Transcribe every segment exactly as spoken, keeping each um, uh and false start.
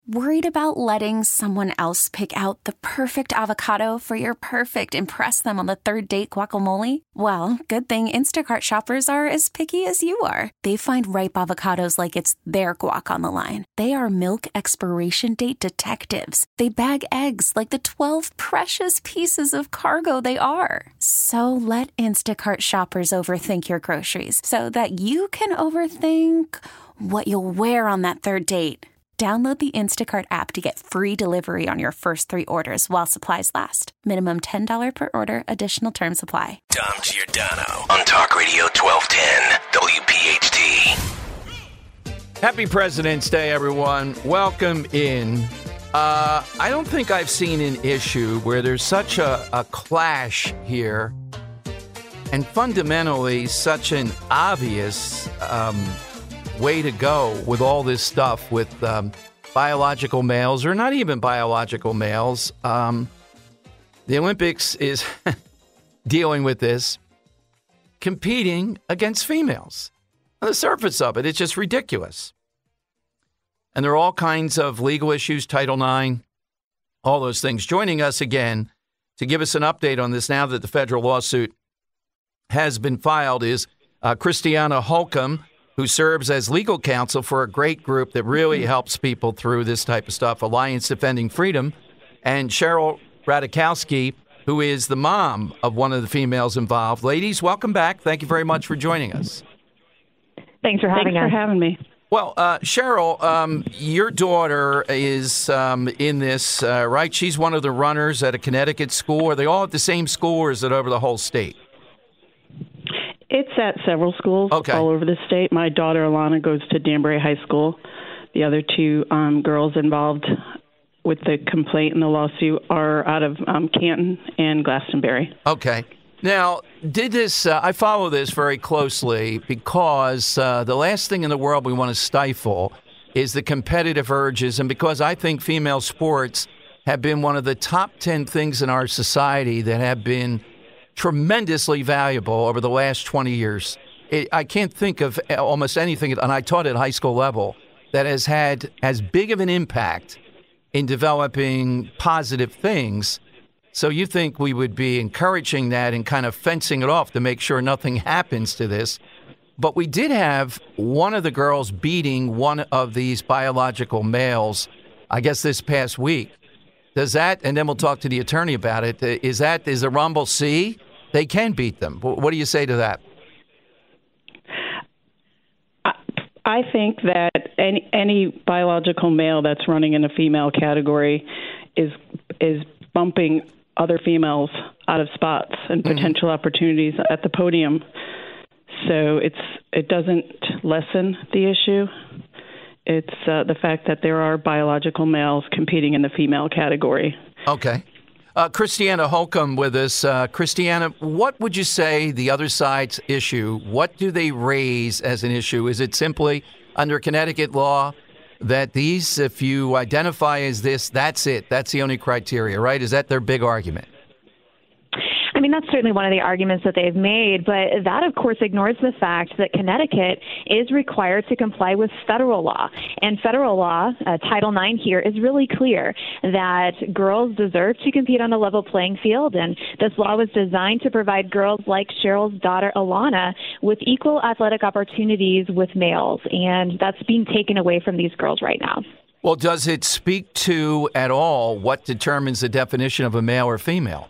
Worried about letting someone else pick out the perfect avocado for your perfect impress them on the third date guacamole? Well, good thing Instacart shoppers are as picky as you are. They find ripe avocados like it's their guac on the line. They are milk expiration date detectives. They bag eggs like the twelve precious pieces of cargo they are. So let Instacart shoppers overthink your groceries so that you can overthink what you'll wear on that third date. Download the Instacart app to get free delivery on your first three orders while supplies last. Minimum ten dollars per order. Additional terms apply. Dom Giordano on Talk Radio twelve ten W P H T. Happy President's Day, everyone. Welcome in. Uh, I don't think I've seen an issue where there's such a, a clash here and fundamentally such an obvious um way to go with all this stuff with um, biological males, or not even biological males. Um, the Olympics is dealing with this, competing against females. On the surface of it, it's just ridiculous. And there are all kinds of legal issues, Title nine, all those things. Joining us again to give us an update on this now that the federal lawsuit has been filed is uh, Christiana Holcomb, who serves as legal counsel for a great group that really helps people through this type of stuff, Alliance Defending Freedom, and Cheryl Radikowski, who is the mom of one of the females involved. Ladies, welcome back. Thank you very much for joining us. Thanks for having Thanks us. for having me. Well, uh, Cheryl, um, your daughter is um, in this, uh, right? She's one of the runners at a Connecticut school. Are they all at the same school, or is it over the whole state? It's at several schools okay. all over the state. My daughter, Alana, goes to Danbury High School. The other two um, girls involved with the complaint and the lawsuit are out of um, Canton and Glastonbury. Okay. Now, did this, uh, I follow this very closely because uh, the last thing in the world we want to stifle is the competitive urges, and because I think female sports have been one of the top ten things in our society that have been tremendously valuable over the last twenty years. It, I can't think of almost anything, and I taught at high school level, that has had as big of an impact in developing positive things. So you think we would be encouraging that and kind of fencing it off to make sure nothing happens to this. But we did have one of the girls beating one of these biological males, I guess this past week. Does that, and then we'll talk to the attorney about it, is that, is the Rumble C? They can beat them. What do you say to that? I think that any, any biological male that's running in a female category is is bumping other females out of spots and Mm-hmm. potential opportunities at the podium. So it's it doesn't lessen the issue. It's uh, the fact that there are biological males competing in the female category. Okay. Uh, Christiana Holcomb with us. Uh, Christiana, what would you say the other side's issue? What do they raise as an issue? Is it simply under Connecticut law that these, if you identify as this, that's it? That's the only criteria, right? Is that their big argument? I mean, that's certainly one of the arguments that they've made, but that, of course, ignores the fact that Connecticut is required to comply with federal law. And federal law, uh, Title nine here, is really clear that girls deserve to compete on a level playing field, and this law was designed to provide girls like Cheryl's daughter, Alana, with equal athletic opportunities with males, and that's being taken away from these girls right now. Well, does it speak to at all what determines the definition of a male or female?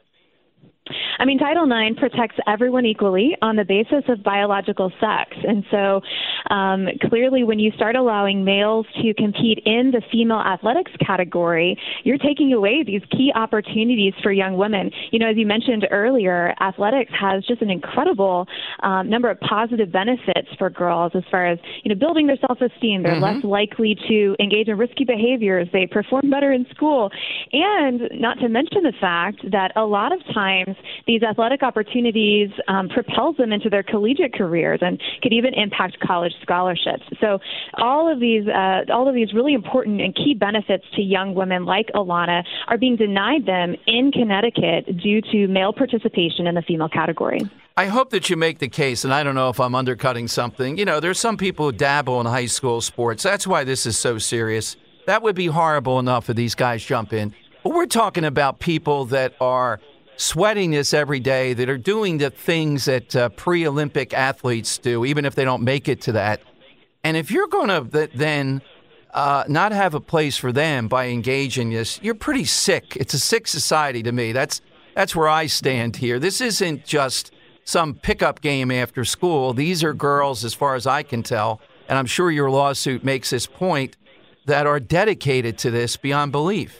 I mean, Title nine protects everyone equally on the basis of biological sex. And so um, clearly when you start allowing males to compete in the female athletics category, you're taking away these key opportunities for young women. You know, as you mentioned earlier, athletics has just an incredible um, number of positive benefits for girls as far as, you know, building their self-esteem. They're mm-hmm. less likely to engage in risky behaviors. They perform better in school. And not to mention the fact that a lot of times these athletic opportunities um, propels them into their collegiate careers and could even impact college scholarships. So all of these, uh, all of these really important and key benefits to young women like Alana are being denied them in Connecticut due to male participation in the female category. I hope that you make the case, and I don't know if I'm undercutting something. You know, there's some people who dabble in high school sports. That's why this is so serious. That would be horrible enough if these guys jump in. But we're talking about people that are sweating this every day, that are doing the things that uh, pre-Olympic athletes do, even if they don't make it to that. And if you're going to th- then uh, not have a place for them by engaging this, you're pretty sick. It's a sick society to me. That's that's where I stand here. This isn't just some pickup game after school. These are girls, as far as I can tell, and I'm sure your lawsuit makes this point, that are dedicated to this beyond belief.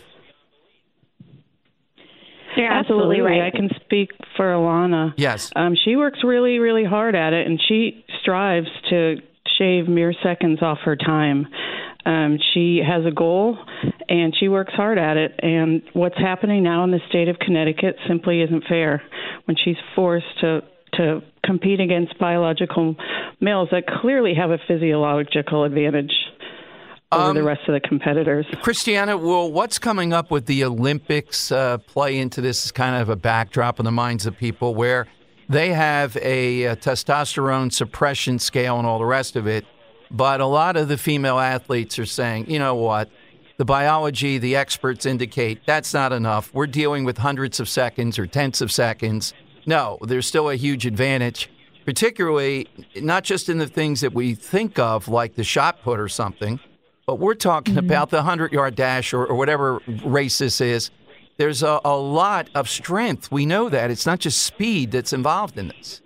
You're absolutely, absolutely right. I can speak for Alana. Yes. Um, she works really, really hard at it, and she strives to shave mere seconds off her time. Um, she has a goal, and she works hard at it. And what's happening now in the state of Connecticut simply isn't fair when she's forced to to compete against biological males that clearly have a physiological advantage over Um, the rest of the competitors. Christiana, well, what's coming up with the Olympics uh, play into this as kind of a backdrop in the minds of people where they have a, a testosterone suppression scale and all the rest of it, but a lot of the female athletes are saying, you know what, the biology, the experts indicate that's not enough. We're dealing with hundreds of seconds or tenths of seconds. No, there's still a huge advantage, particularly not just in the things that we think of like the shot put or something, but we're talking mm-hmm. about the hundred-yard dash or, or whatever race this is. There's a, a lot of strength. We know that. It's not just speed that's involved in this.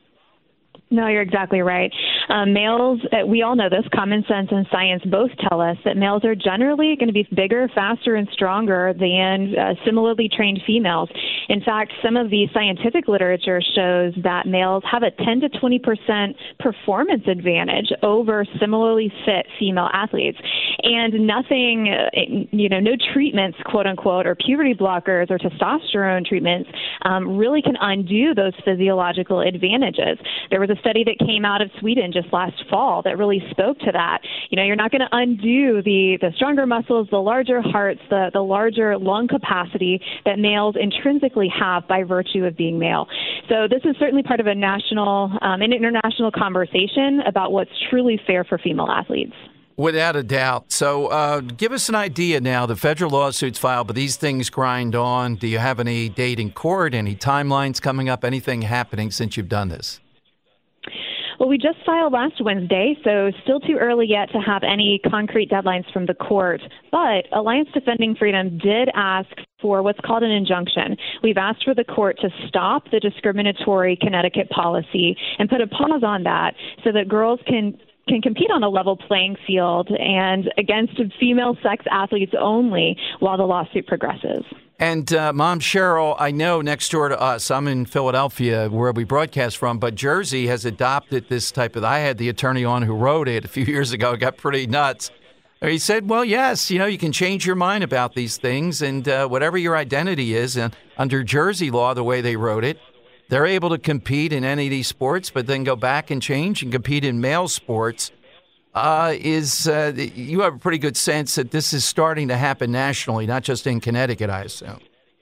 No, you're exactly right. Um, males, uh, we all know this, common sense and science both tell us that males are generally going to be bigger, faster, and stronger than uh, similarly trained females. In fact, some of the scientific literature shows that males have a ten to twenty percent performance advantage over similarly fit female athletes. And nothing, uh, you know, no treatments, quote unquote, or puberty blockers or testosterone treatments um, really can undo those physiological advantages. There was a study that came out of Sweden just last fall that really spoke to that. You know, you're not going to undo the, the stronger muscles, the larger hearts, the, the larger lung capacity that males intrinsically have by virtue of being male. So this is certainly part of a national um, and international conversation about what's truly fair for female athletes. Without a doubt. So uh, give us an idea now. The federal lawsuit's filed, but these things grind on. Do you have any date in court, any timelines coming up, anything happening since you've done this? Well, we just filed last Wednesday, so still too early yet to have any concrete deadlines from the court. But Alliance Defending Freedom did ask for what's called an injunction. We've asked for the court to stop the discriminatory Connecticut policy and put a pause on that so that girls can can compete on a level playing field and against female sex athletes only while the lawsuit progresses. And uh, Mom Cheryl, I know next door to us, I'm in Philadelphia where we broadcast from, but Jersey has adopted this type of, I had the attorney on who wrote it a few years ago, it got pretty nuts. He said, well, yes, you know, you can change your mind about these things and uh, whatever your identity is, and under Jersey law, the way they wrote it, they're able to compete in any of these sports, but then go back and change and compete in male sports. Uh, is uh, you have a pretty good sense that this is starting to happen nationally, not just in Connecticut, I assume.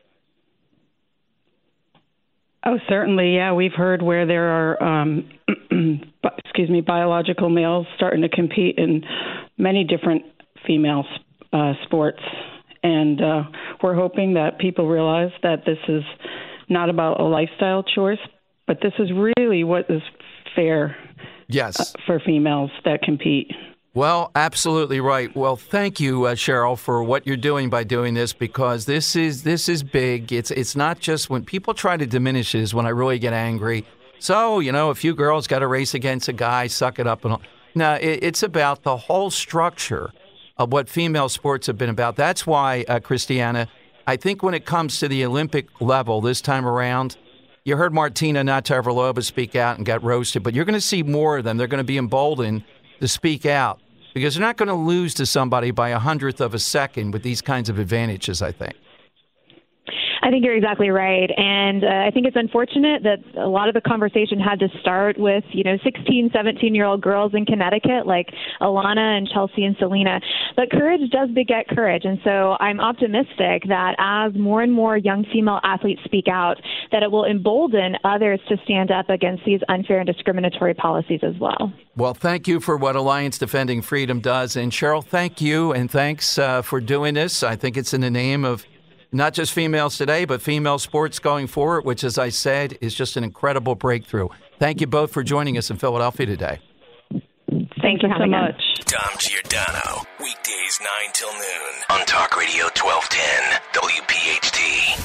Oh, certainly, yeah. We've heard where there are, um, excuse me, biological males starting to compete in many different female uh, sports. And uh, we're hoping that people realize that this is not about a lifestyle choice, but this is really what is fair. Yes. Uh, for females that compete. Well, absolutely right. Well, thank you, uh, Cheryl, for what you're doing by doing this, because this is this is big. It's it's not just when people try to diminish it is when I really get angry. So, you know, a few girls got to race against a guy, suck it up. and all. No, it, it's about the whole structure of what female sports have been about. That's why, uh, Christiana, I think when it comes to the Olympic level this time around, you heard Martina Navratilova speak out and got roasted, but you're going to see more of them. They're going to be emboldened to speak out because they're not going to lose to somebody by a hundredth of a second with these kinds of advantages, I think. I think you're exactly right. And uh, I think it's unfortunate that a lot of the conversation had to start with, you know, sixteen, seventeen-year-old girls in Connecticut like Alana and Chelsea and Selena. But courage does beget courage. And so I'm optimistic that as more and more young female athletes speak out, that it will embolden others to stand up against these unfair and discriminatory policies as well. Well, thank you for what Alliance Defending Freedom does. And Cheryl, thank you and thanks uh, for doing this. I think it's in the name of not just females today, but female sports going forward, which, as I said, is just an incredible breakthrough. Thank you both for joining us in Philadelphia today. Thank, Thank you so much. Dom Giordano, weekdays nine till noon on Talk Radio twelve ten W P H T.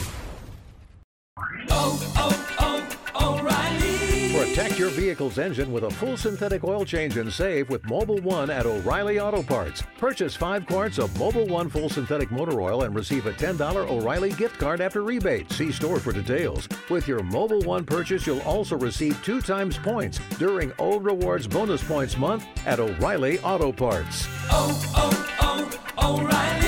Oh, oh, oh, O'Reilly. Protect your vehicle's engine with a full synthetic oil change and save with Mobil one at O'Reilly Auto Parts. Purchase five quarts of Mobil one full synthetic motor oil and receive a ten dollars O'Reilly gift card after rebate. See store for details. With your Mobil one purchase, you'll also receive two times points during O Rewards Bonus Points Month at O'Reilly Auto Parts. Oh, oh, oh, O'Reilly.